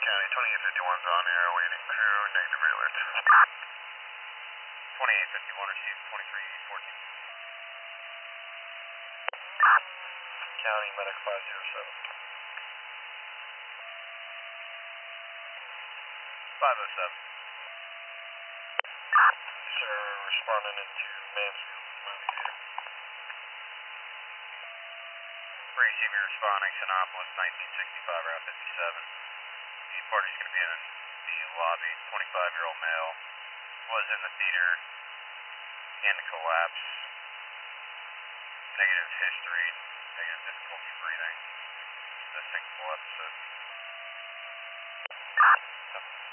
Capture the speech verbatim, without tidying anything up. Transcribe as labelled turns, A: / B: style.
A: County, twenty-eight fifty-one's on air, awaiting crew, negative alert. twenty-eight fifty-one received, twenty-three fourteen. County, medic five zero seven. five oh seven. Sir, responding into Mansfield, Navigator. Receiving responding, Sinopolis, nineteen sixty-five, Route fifty-seven. The party's going to be in the lobby, twenty-five-year-old male. Was in the theater and collapse. Negative history, negative difficulty breathing. Just a syncopal episode.